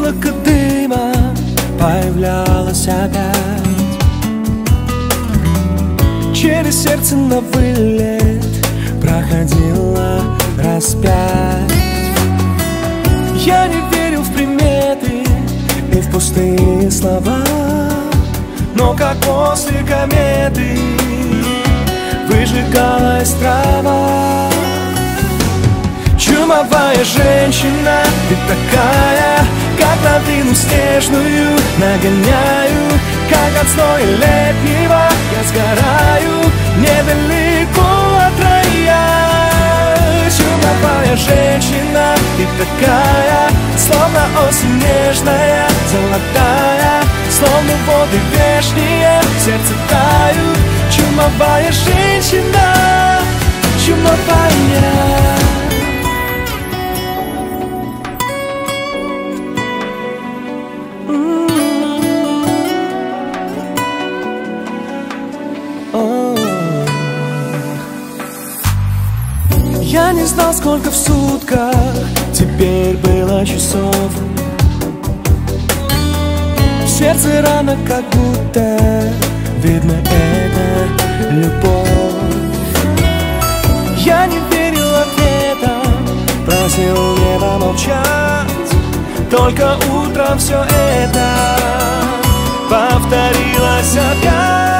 Облако дыма появлялось опять, через сердце на вылет проходила распять. Я не верил в приметы и в пустые слова, но как после кометы выжигалась трава. Чумовая женщина, ты такая, как лавину снежную нагоняю, как от зноя летнего я сгораю недалеко от рая. Чумовая женщина, ты такая, словно осень нежная, золотая, словно воды вешние в сердце тают. Чумовая женщина, чумовая. Я не знал, сколько в сутках теперь было часов. В сердце рано, как будто видно, это любовь. Я не верил ответам, просил небо молчать, только утром все это повторилось опять.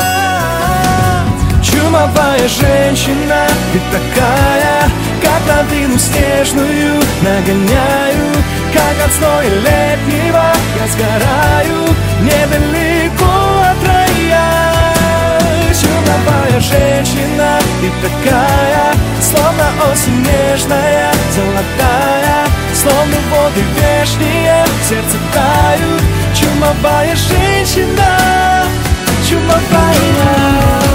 Чумовая женщина, ты такая, как лавину снежную нагоняю, как от зноя летнего я сгораю недалеко от рая. Чумовая женщина, ты такая, словно осень нежная, золотая, словно воды вешние в сердце тают. Чумовая женщина, чумовая.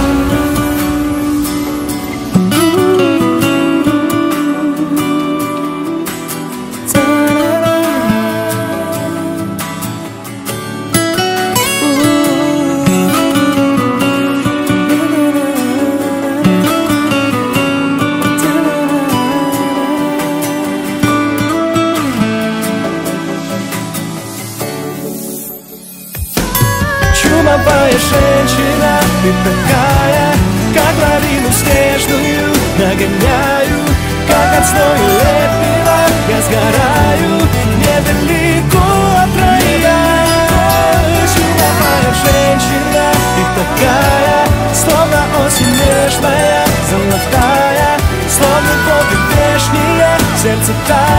Чумовая женщина, ты такая, как лавину снежную нагоняю, как от зноя летнего я сгораю недалеко от рая. Чумовая женщина, ты такая, словно осень нежная, золотая, словно воды вешние в сердце тают.